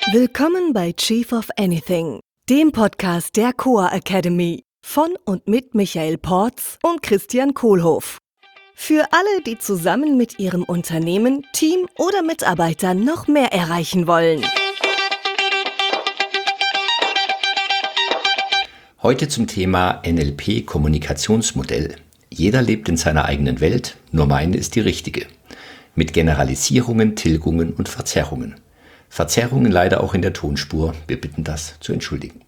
Willkommen bei Chief of Anything, dem Podcast der Coa Academy von und mit Michael Porz und Christian Kohlhoff. Für alle, die zusammen mit ihrem Unternehmen, Team oder Mitarbeitern noch mehr erreichen wollen. Heute zum Thema NLP-Kommunikationsmodell. Jeder lebt in seiner eigenen Welt, nur meine ist die richtige. Mit Generalisierungen, Tilgungen und Verzerrungen. Verzerrungen leider auch in der Tonspur. Wir bitten das zu entschuldigen.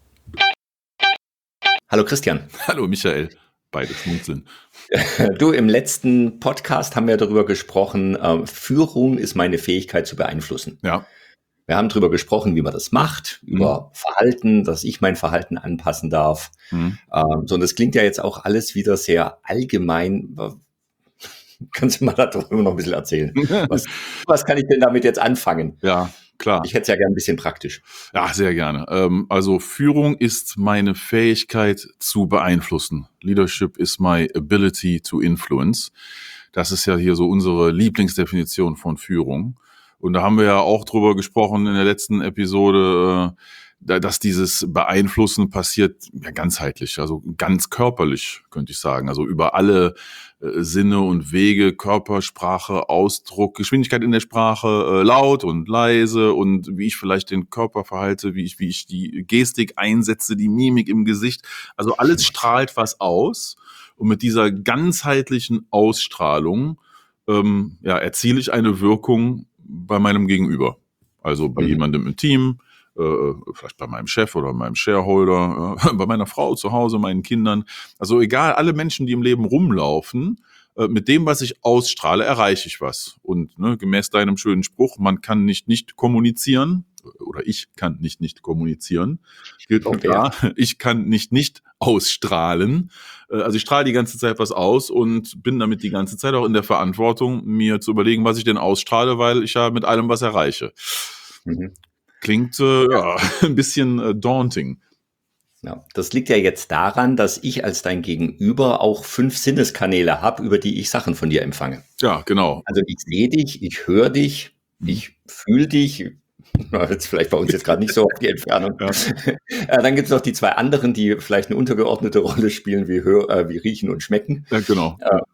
Hallo Christian. Hallo Michael. Beide schmunzeln. Du, im letzten Podcast haben wir darüber gesprochen, Führung ist meine Fähigkeit zu beeinflussen. Ja. Wir haben darüber gesprochen, wie man das macht, über Verhalten, dass ich mein Verhalten anpassen darf. Und das klingt ja jetzt auch alles wieder sehr allgemein. Kannst du mal darüber noch ein bisschen erzählen? Was kann ich denn damit jetzt anfangen? Ja, klar. Ich hätte es ja gerne ein bisschen praktisch. Ja, sehr gerne. Also Führung ist meine Fähigkeit zu beeinflussen. Leadership is my ability to influence. Das ist ja hier so unsere Lieblingsdefinition von Führung. Und da haben wir ja auch drüber gesprochen in der letzten Episode, dass dieses Beeinflussen passiert ja ganzheitlich, also ganz körperlich, könnte ich sagen. Also über alle Sinne und Wege, Körpersprache, Ausdruck, Geschwindigkeit in der Sprache, laut und leise und wie ich vielleicht den Körper verhalte, wie ich die Gestik einsetze, die Mimik im Gesicht. Also alles strahlt was aus. Und mit dieser ganzheitlichen Ausstrahlung erziele ich eine Wirkung bei meinem Gegenüber. Also bei jemandem im Team, vielleicht bei meinem Chef oder meinem Shareholder, bei meiner Frau zu Hause, meinen Kindern. Also egal, alle Menschen, die im Leben rumlaufen, mit dem, was ich ausstrahle, erreiche ich was. Und gemäß deinem schönen Spruch, man kann nicht kommunizieren, oder ich kann nicht kommunizieren, gilt auch da. Ich kann nicht ausstrahlen. Also ich strahle die ganze Zeit was aus und bin damit die ganze Zeit auch in der Verantwortung, mir zu überlegen, was ich denn ausstrahle, weil ich ja mit allem was erreiche. Klingt ein bisschen daunting. Ja, das liegt ja jetzt daran, dass ich als dein Gegenüber auch 5 Sinneskanäle habe, über die ich Sachen von dir empfange. Ja, genau. Also ich sehe dich, ich höre dich, ich fühle dich. Jetzt vielleicht bei uns jetzt gerade nicht so auf die Entfernung. Ja. Dann gibt es noch die 2 anderen, die vielleicht eine untergeordnete Rolle spielen, wie Riechen und Schmecken. Ja, genau.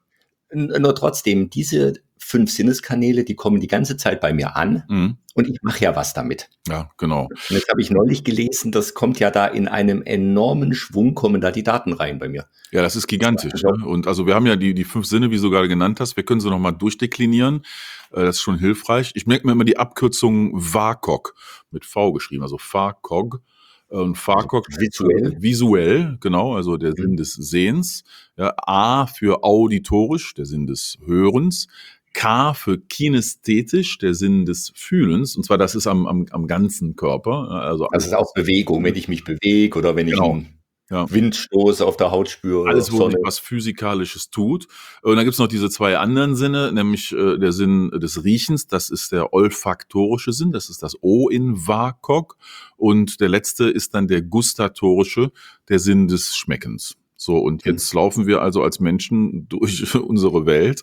Nur trotzdem, diese 5 Sinneskanäle, die kommen die ganze Zeit bei mir an und ich mache ja was damit. Ja, genau. Und jetzt habe ich neulich gelesen, das kommt ja da in einem enormen Schwung, kommen da die Daten rein bei mir. Ja, das ist gigantisch. Ne? Und also wir haben ja die 5 Sinne, wie du gerade genannt hast, wir können sie nochmal durchdeklinieren. Das ist schon hilfreich. Ich merke mir immer die Abkürzung VAKOG mit V geschrieben, also VAKOG. Und VAKOG visuell, genau, also der Sinn des Sehens. Ja, A für auditorisch, der Sinn des Hörens. K für kinästhetisch, der Sinn des Fühlens. Und zwar, das ist am ganzen Körper. Also das ist auch Bewegung, wenn ich mich bewege oder wenn ich einen Windstoß auf der Haut spüre. Alles, wo sich was Physikalisches tut. Und dann gibt's noch diese 2 anderen Sinne, nämlich der Sinn des Riechens, das ist der olfaktorische Sinn, das ist das O in VAKOG. Und der letzte ist dann der gustatorische, der Sinn des Schmeckens. So, und jetzt laufen wir also als Menschen durch unsere Welt,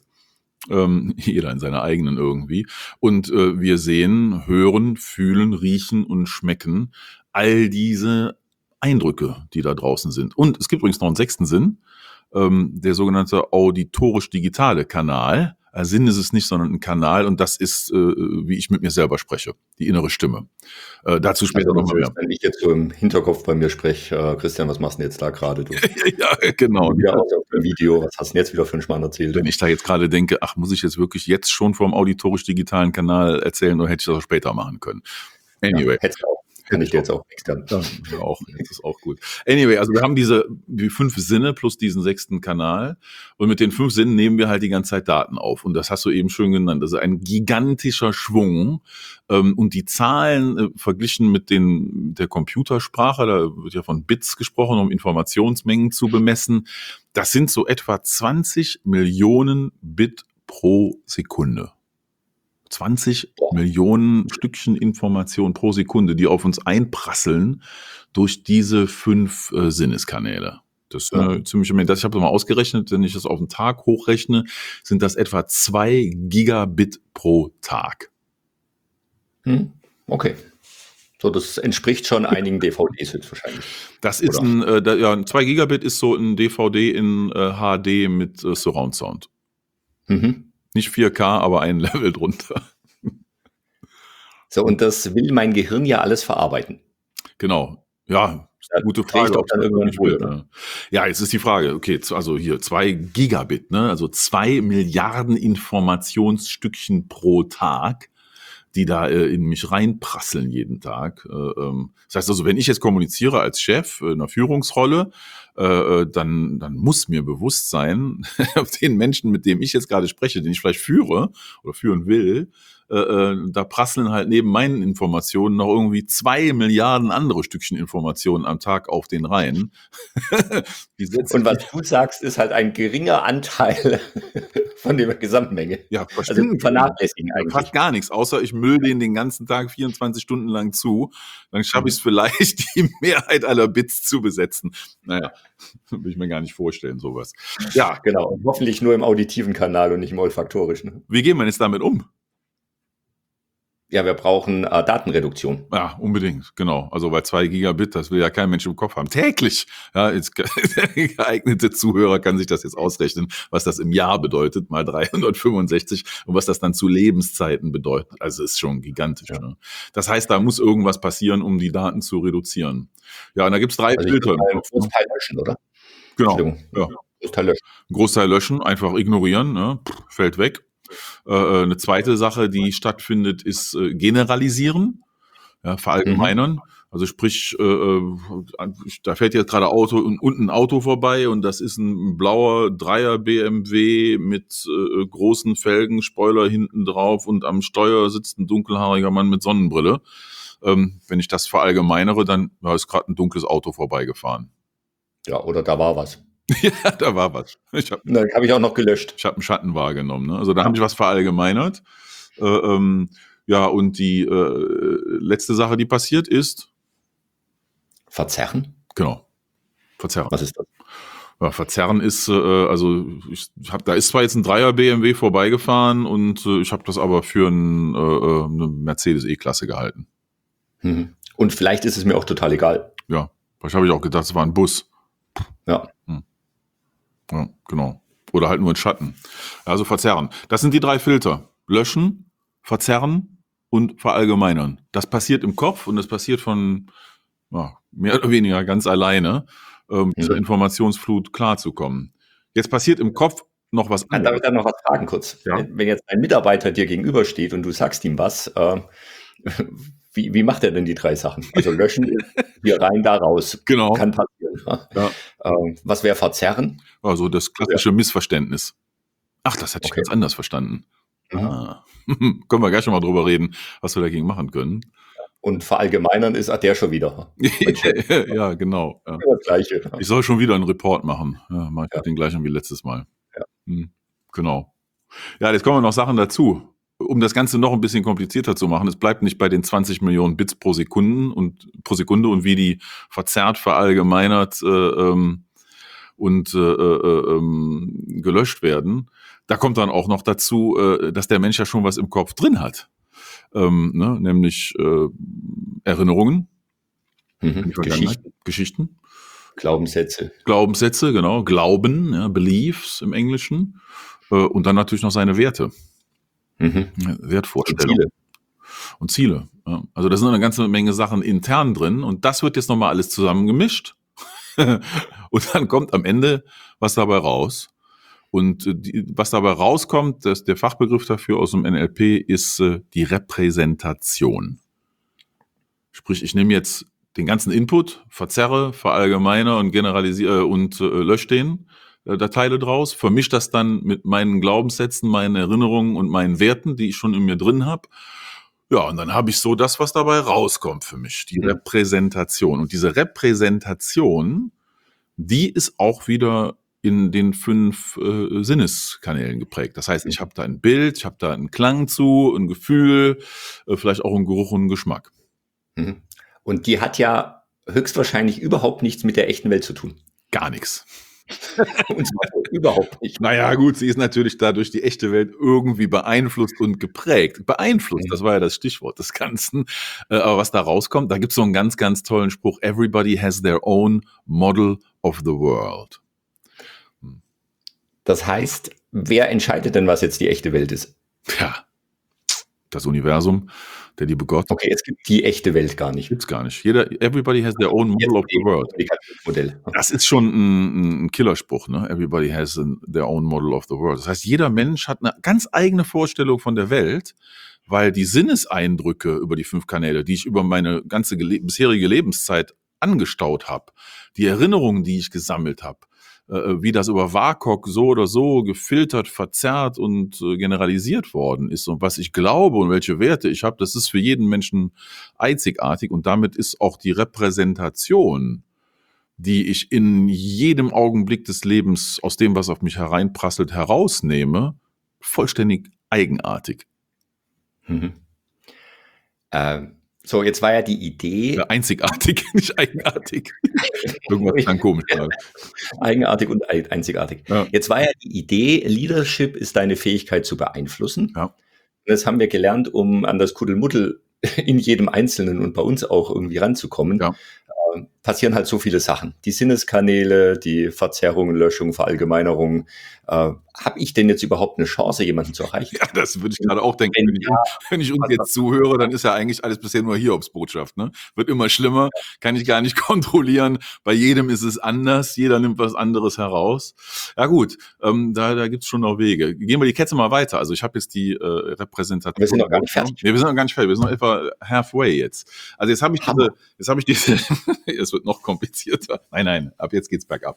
jeder in seiner eigenen irgendwie. Und wir sehen, hören, fühlen, riechen und schmecken all diese Eindrücke, die da draußen sind. Und es gibt übrigens noch einen 6. Sinn, der sogenannte auditorisch-digitale Kanal. Ein Sinn ist es nicht, sondern ein Kanal. Und das ist, wie ich mit mir selber spreche, die innere Stimme. Dazu später noch mal mehr. Wenn ich jetzt so im Hinterkopf bei mir spreche, Christian, was machst du denn jetzt da gerade? Ja, genau. Wieder auf dem Video, was hast du denn jetzt wieder für einen Schmarrn erzählt? Wenn ich da jetzt gerade denke, ach, muss ich jetzt wirklich jetzt schon vom auditorisch-digitalen Kanal erzählen oder hätte ich das auch später machen können? Anyway. Ja, kann ich dir jetzt auch extern. Ja, jetzt ist auch gut. Anyway, also wir haben die 5 Sinne plus diesen 6. Kanal und mit den 5 Sinnen nehmen wir halt die ganze Zeit Daten auf und das hast du eben schön genannt. Das ist ein gigantischer Schwung und die Zahlen verglichen mit der Computersprache, da wird ja von Bits gesprochen, um Informationsmengen zu bemessen, das sind so etwa 20 Millionen Bit pro Sekunde. 20 Millionen Stückchen Information pro Sekunde, die auf uns einprasseln durch diese 5 Sinneskanäle. Das ist ziemlich immense. Ich habe das mal ausgerechnet, wenn ich das auf den Tag hochrechne, sind das etwa 2 Gigabit pro Tag. Okay. So, das entspricht schon einigen DVDs höchstwahrscheinlich. Das ist ein 2 Gigabit ist so ein DVD in HD mit Surround Sound. Nicht 4K, aber ein Level drunter. So, und das will mein Gehirn ja alles verarbeiten. Genau. Ja, gute Frage. Doch dann irgendwann wohl, oder? Ja, jetzt ist die Frage, okay, also hier 2 Gigabit, ne? Also 2 Milliarden Informationsstückchen pro Tag, die da in mich reinprasseln jeden Tag. Das heißt also, wenn ich jetzt kommuniziere als Chef in einer Führungsrolle, dann muss mir bewusst sein, den Menschen, mit dem ich jetzt gerade spreche, den ich vielleicht führe oder führen will, da prasseln halt neben meinen Informationen noch irgendwie 2 Milliarden andere Stückchen Informationen am Tag auf den rein. Und was du sagst, ist halt ein geringer Anteil von der Gesamtmenge. Ja, also vernachlässigen eigentlich. Fast gar nichts, außer ich müll den ganzen Tag 24 Stunden lang zu. Dann schaffe ich es vielleicht, die Mehrheit aller Bits zu besetzen. Naja, will ich mir gar nicht vorstellen, sowas. Ja, genau. Und hoffentlich nur im auditiven Kanal und nicht im olfaktorischen. Wie gehen wir jetzt damit um? Ja, wir brauchen Datenreduktion. Ja, unbedingt, genau. Also weil 2 Gigabit, das will ja kein Mensch im Kopf haben. Täglich. Ja, jetzt, der geeignete Zuhörer kann sich das jetzt ausrechnen, was das im Jahr bedeutet, mal 365 und was das dann zu Lebenszeiten bedeutet. Also ist schon gigantisch. Ja. Ne? Das heißt, da muss irgendwas passieren, um die Daten zu reduzieren. Ja, und da gibt's 3 Filter. Ein Großteil löschen, oder? Genau. Ja. Großteil löschen. Großteil löschen, einfach ignorieren, ne? Fällt weg. Eine zweite Sache, die stattfindet, ist generalisieren, ja, verallgemeinern. Also sprich, da fährt jetzt gerade unten ein Auto vorbei und das ist ein blauer 3er BMW mit großen Felgen, Spoiler hinten drauf und am Steuer sitzt ein dunkelhaariger Mann mit Sonnenbrille. Wenn ich das verallgemeinere, dann ist gerade ein dunkles Auto vorbeigefahren. Ja, oder da war was. Ja, da war was. Dann habe ich auch noch gelöscht. Ich habe einen Schatten wahrgenommen. Ne? Also da habe ich was verallgemeinert. Ja, und die letzte Sache, die passiert ist... Verzerren? Genau. Verzerren. Was ist das? Ja, verzerren ist, da ist zwar jetzt ein 3er BMW vorbeigefahren und ich habe das aber für eine Mercedes E-Klasse gehalten. Und vielleicht ist es mir auch total egal. Ja, vielleicht habe ich auch gedacht, es war ein Bus. Ja. Ja, genau. Oder halt nur ein Schatten. Also verzerren. Das sind die 3 Filter. Löschen, verzerren und verallgemeinern. Das passiert im Kopf und das passiert von mehr oder weniger ganz alleine, dieser Informationsflut klarzukommen. Jetzt passiert im Kopf noch was anderes. Darf ich da noch was fragen kurz? Ja? Wenn jetzt ein Mitarbeiter dir gegenübersteht und du sagst ihm was, wie macht er denn die 3 Sachen? Also löschen, hier rein, da raus. Genau. Kann passieren. Ja. Was wäre verzerren? Also das klassische Missverständnis. Ach, das hätte ich ganz anders verstanden. Können wir gleich schon mal drüber reden, was wir dagegen machen können. Und verallgemeinern ist der schon wieder. Ja, genau. Ja. Das Gleiche. Ich soll schon wieder einen Report machen. Ja, mache ich den gleichen wie letztes Mal. Ja. Genau. Ja, jetzt kommen noch Sachen dazu. Um das Ganze noch ein bisschen komplizierter zu machen, es bleibt nicht bei den 20 Millionen Bits pro Sekunde und wie die verzerrt, verallgemeinert gelöscht werden. Da kommt dann auch noch dazu, dass der Mensch ja schon was im Kopf drin hat. Nämlich Erinnerungen, Geschichten. Glaubenssätze, genau. Glauben, ja, Beliefs im Englischen. Und dann natürlich noch seine Werte. Wertvorstellungen. Und Ziele. Ja. Also da sind eine ganze Menge Sachen intern drin und das wird jetzt nochmal alles zusammengemischt und dann kommt am Ende was dabei raus. Und was dabei rauskommt, der Fachbegriff dafür aus dem NLP ist die Repräsentation. Sprich, ich nehme jetzt den ganzen Input, verzerre, verallgemeine und generalisiere und lösche den. Teile draus, vermische das dann mit meinen Glaubenssätzen, meinen Erinnerungen und meinen Werten, die ich schon in mir drin habe. Ja, und dann habe ich so das, was dabei rauskommt für mich, die Repräsentation. Und diese Repräsentation, die ist auch wieder in den 5 Sinneskanälen geprägt. Das heißt, ich habe da ein Bild, ich habe da einen Klang zu, ein Gefühl, vielleicht auch einen Geruch und einen Geschmack. Und die hat ja höchstwahrscheinlich überhaupt nichts mit der echten Welt zu tun. Gar nichts. Und zwar so überhaupt nicht. Naja, gut, sie ist natürlich dadurch die echte Welt irgendwie beeinflusst und geprägt. Beeinflusst, das war ja das Stichwort des Ganzen. Aber was da rauskommt, da gibt es so einen ganz, ganz tollen Spruch. Everybody has their own model of the world. Das heißt, wer entscheidet denn, was jetzt die echte Welt ist? Ja, das Universum, der liebe Gott. Okay, es gibt die echte Welt gar nicht. Gibt's gar nicht. Everybody has their own model of the world. Das ist schon ein Killerspruch, ne? Everybody has their own model of the world. Das heißt, jeder Mensch hat eine ganz eigene Vorstellung von der Welt, weil die Sinneseindrücke über die 5 Kanäle, die ich über meine ganze bisherige Lebenszeit angestaut habe, die Erinnerungen, die ich gesammelt habe, wie das über WAKOK so oder so gefiltert, verzerrt und generalisiert worden ist und was ich glaube und welche Werte ich habe, das ist für jeden Menschen einzigartig und damit ist auch die Repräsentation, die ich in jedem Augenblick des Lebens aus dem, was auf mich hereinprasselt, herausnehme, vollständig eigenartig. Mhm. So, jetzt war ja die Idee. Ja, einzigartig, nicht eigenartig. Irgendwas dann komisch. Eigenartig und einzigartig. Ja. Jetzt war ja die Idee, Leadership ist deine Fähigkeit zu beeinflussen. Ja. Das haben wir gelernt, um an das Kuddelmuddel in jedem Einzelnen und bei uns auch irgendwie ranzukommen. Ja. Passieren halt so viele Sachen. Die Sinneskanäle, die Verzerrung, Löschung, Verallgemeinerung. Habe ich denn jetzt überhaupt eine Chance, jemanden zu erreichen? Ja, das würde ich gerade auch denken. Wenn ich uns jetzt zuhöre, dann ist ja eigentlich alles bisher nur Hiobsbotschaft. Ne? Wird immer schlimmer, kann ich gar nicht kontrollieren. Bei jedem ist es anders, jeder nimmt was anderes heraus. Ja gut, da gibt es schon noch Wege. Gehen wir die Kette mal weiter. Also ich habe jetzt die Repräsentation. Wir sind noch gar nicht fertig. Wir sind noch gar nicht fertig, wir sind noch etwa halfway jetzt. Also jetzt habe ich diese es wird noch komplizierter. Nein, ab jetzt geht's bergab.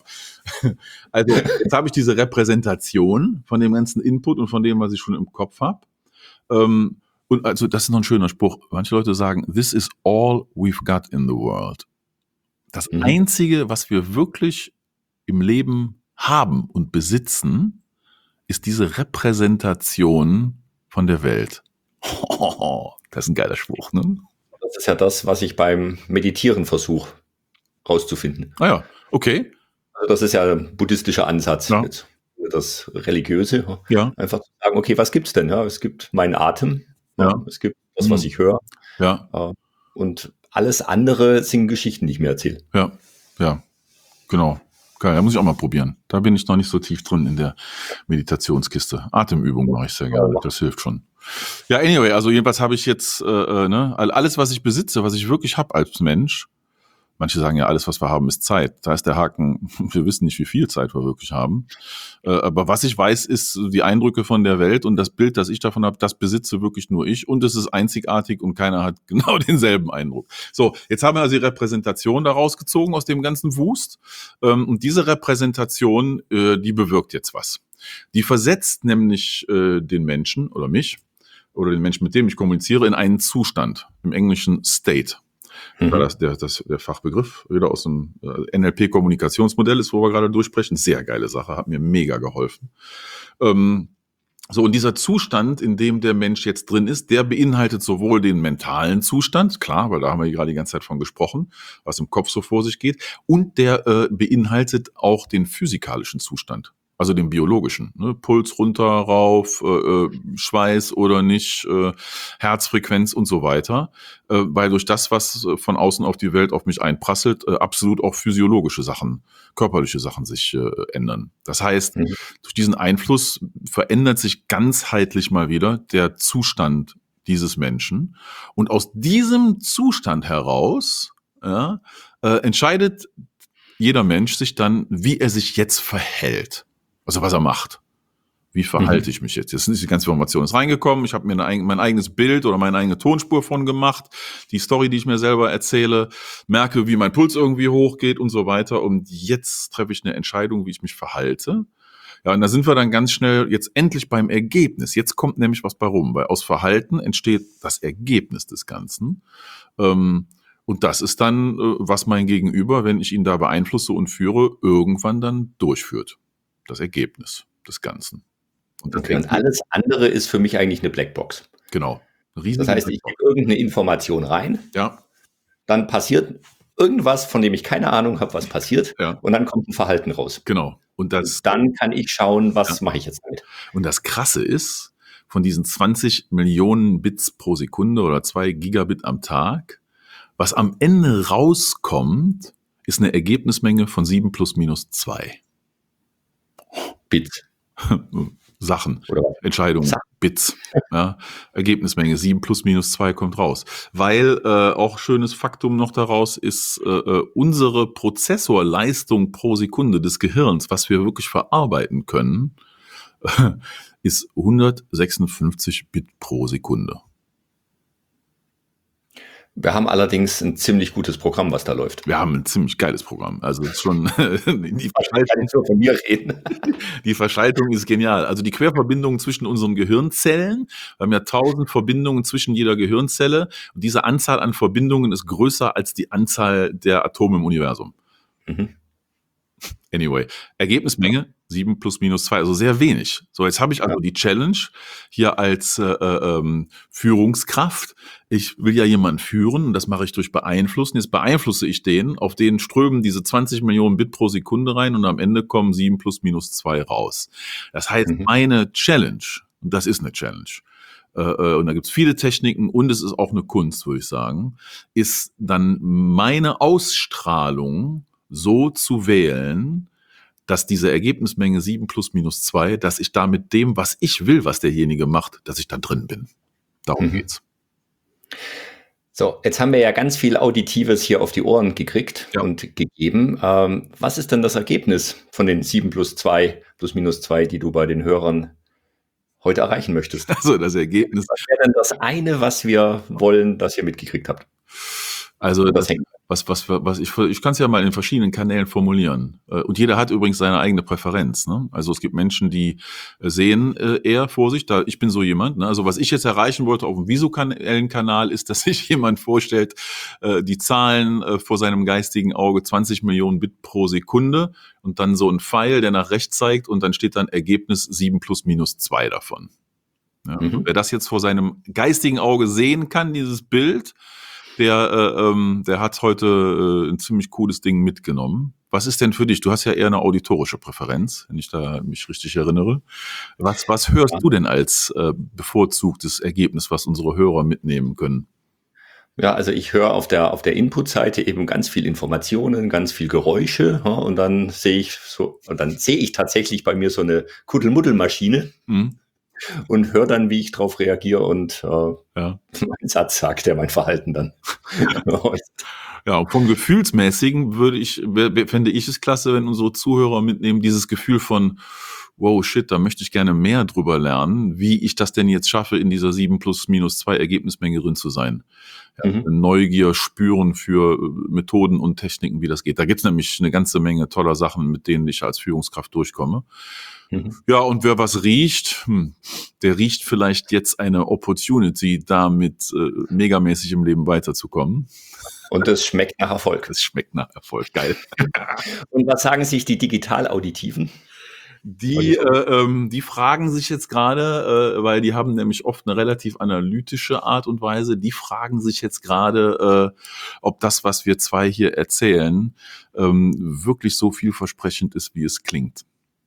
Also jetzt habe ich diese Repräsentation von dem ganzen Input und von dem, was ich schon im Kopf habe. Und also das ist noch ein schöner Spruch. Manche Leute sagen, this is all we've got in the world. Das Einzige, was wir wirklich im Leben haben und besitzen, ist diese Repräsentation von der Welt. Das ist ein geiler Spruch, ne? Das ist ja das, was ich beim Meditieren versuche rauszufinden. Ah ja, okay. Also das ist ja ein buddhistischer Ansatz. Ja. Jetzt das Religiöse. Ja. Einfach zu sagen, okay, was gibt's denn? Ja, es gibt meinen Atem. Ja. Es gibt das, was ich höre. Ja. Und alles andere sind Geschichten, die ich mir erzähle. Ja, genau. Geil, da muss ich auch mal probieren. Da bin ich noch nicht so tief drin in der Meditationskiste. Atemübung mache ich sehr gerne. Das hilft schon. Ja, anyway, also jedenfalls habe ich jetzt alles, was ich besitze, was ich wirklich habe als Mensch. Manche sagen ja, alles, was wir haben, ist Zeit. Da ist der Haken, wir wissen nicht, wie viel Zeit wir wirklich haben. Aber was ich weiß, ist die Eindrücke von der Welt und das Bild, das ich davon habe, das besitze wirklich nur ich und es ist einzigartig und keiner hat genau denselben Eindruck. So, jetzt haben wir also die Repräsentation daraus gezogen aus dem ganzen Wust. Und diese Repräsentation, die bewirkt jetzt was. Die versetzt nämlich den Menschen oder mich oder den Menschen, mit dem ich kommuniziere, in einen Zustand, im Englischen State. Das der Fachbegriff wieder aus dem NLP-Kommunikationsmodell ist, wo wir gerade durchsprechen. Sehr geile Sache, hat mir mega geholfen. So, und dieser Zustand, in dem der Mensch jetzt drin ist, der beinhaltet sowohl den mentalen Zustand, klar, weil da haben wir gerade die ganze Zeit von gesprochen, was im Kopf so vor sich geht, und der beinhaltet auch den physikalischen Zustand. Also den biologischen, ne? Puls runter, rauf, Schweiß oder nicht, Herzfrequenz und so weiter, weil durch das, was von außen auf die Welt auf mich einprasselt, absolut auch physiologische Sachen, körperliche Sachen sich ändern. Das heißt, durch diesen Einfluss verändert sich ganzheitlich mal wieder der Zustand dieses Menschen und aus diesem Zustand heraus entscheidet jeder Mensch sich dann, wie er sich jetzt verhält. Also was er macht. Wie verhalte ich mich jetzt? Jetzt ist die ganze Information reingekommen. Ich habe mir mein eigenes Bild oder meine eigene Tonspur von gemacht. Die Story, die ich mir selber erzähle, merke, wie mein Puls irgendwie hochgeht und so weiter. Und jetzt treffe ich eine Entscheidung, wie ich mich verhalte. Ja, und da sind wir dann ganz schnell jetzt endlich beim Ergebnis. Jetzt kommt nämlich was bei rum, weil aus Verhalten entsteht das Ergebnis des Ganzen. Und das ist dann, was mein Gegenüber, wenn ich ihn da beeinflusse und führe, irgendwann dann durchführt. Das Ergebnis des Ganzen. Und alles andere ist für mich eigentlich eine Blackbox. Genau. Das heißt, ich gebe irgendeine Information rein. Ja. Dann passiert irgendwas, von dem ich keine Ahnung habe, was passiert. Ja. Und dann kommt ein Verhalten raus. Genau. Und dann kann ich schauen, was mache ich jetzt damit. Und das Krasse ist, von diesen 20 Millionen Bits pro Sekunde oder 2 Gigabit am Tag, was am Ende rauskommt, ist eine Ergebnismenge von 7 plus minus 2. Bits. Sachen, Oder Entscheidungen, Bits. Ja, Ergebnismenge 7 plus minus 2 kommt raus. Weil auch schönes Faktum noch daraus ist, unsere Prozessorleistung pro Sekunde des Gehirns, was wir wirklich verarbeiten können, ist 156 Bit pro Sekunde. Wir haben allerdings ein ziemlich gutes Programm, was da läuft. Wir haben ein ziemlich geiles Programm. Also ist schon die Verschaltung ist genial. Also die Querverbindungen zwischen unseren Gehirnzellen, wir haben ja 1000 Verbindungen zwischen jeder Gehirnzelle und diese Anzahl an Verbindungen ist größer als die Anzahl der Atome im Universum. Anyway, Ergebnismenge 7 plus minus 2, also sehr wenig. So, jetzt habe ich also die Challenge hier als Führungskraft. Ich will ja jemanden führen und das mache ich durch Beeinflussen. Jetzt beeinflusse ich den, auf den strömen diese 20 Millionen Bit pro Sekunde rein und am Ende kommen 7 plus minus 2 raus. Das heißt, meine Challenge, und das ist eine Challenge, und da gibt es viele Techniken und es ist auch eine Kunst, würde ich sagen, ist dann meine Ausstrahlung so zu wählen, dass diese Ergebnismenge 7 plus minus 2, dass ich da mit dem, was ich will, was derjenige macht, dass ich da drin bin. Darum geht's. So, jetzt haben wir ja ganz viel Auditives hier auf die Ohren gekriegt und gegeben. Was ist denn das Ergebnis von den 7 plus 2, plus minus 2, die du bei den Hörern heute erreichen möchtest? Also das Ergebnis. Was wäre denn das eine, was wir wollen, das ihr mitgekriegt habt? Also ich kann es ja mal in verschiedenen Kanälen formulieren. Und jeder hat übrigens seine eigene Präferenz. Ne? Also es gibt Menschen, die sehen eher vor sich, ich bin so jemand. Ne? Also was ich jetzt erreichen wollte auf dem visuellen Kanal ist, dass sich jemand vorstellt, die Zahlen vor seinem geistigen Auge 20 Millionen Bit pro Sekunde und dann so ein Pfeil, der nach rechts zeigt und dann steht dann Ergebnis 7 plus minus 2 davon. Ja? Wer das jetzt vor seinem geistigen Auge sehen kann, dieses Bild, der hat heute ein ziemlich cooles Ding mitgenommen. Was ist denn für dich? Du hast ja eher eine auditorische Präferenz, wenn ich da mich richtig erinnere. Was hörst du denn als bevorzugtes Ergebnis, was unsere Hörer mitnehmen können? Ja, also ich höre auf der Input-Seite eben ganz viel Informationen, ganz viel Geräusche, und dann sehe ich tatsächlich bei mir so eine Kuddelmuddelmaschine. Und höre dann, wie ich drauf reagiere und meinen Satz sagt, der mein Verhalten dann. Ja, und vom Gefühlsmäßigen fände ich es klasse, wenn unsere Zuhörer mitnehmen, dieses Gefühl von, wow, shit, da möchte ich gerne mehr drüber lernen, wie ich das denn jetzt schaffe, in dieser 7 plus minus 2 Ergebnismenge drin zu sein. Neugier spüren für Methoden und Techniken, wie das geht. Da gibt's nämlich eine ganze Menge toller Sachen, mit denen ich als Führungskraft durchkomme. Ja, und wer was riecht, der riecht vielleicht jetzt eine Opportunity, damit megamäßig im Leben weiterzukommen. Und das schmeckt nach Erfolg. Das schmeckt nach Erfolg, geil. Und was sagen sich die Digital-Auditiven? Die fragen sich jetzt gerade, weil die haben nämlich oft eine relativ analytische Art und Weise, die fragen sich jetzt gerade, ob das, was wir zwei hier erzählen, wirklich so vielversprechend ist, wie es klingt.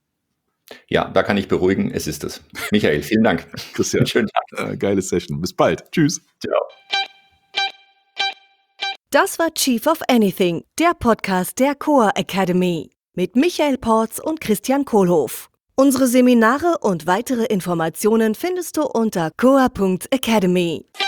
Ja, da kann ich beruhigen, es ist es. Michael, vielen Dank. Christian, schönen Tag. Geile Session. Bis bald. Tschüss. Ciao. Das war Chief of Anything, der Podcast der Coa Academy mit Michael Porz und Christian Kohlhoff. Unsere Seminare und weitere Informationen findest du unter coa.academy.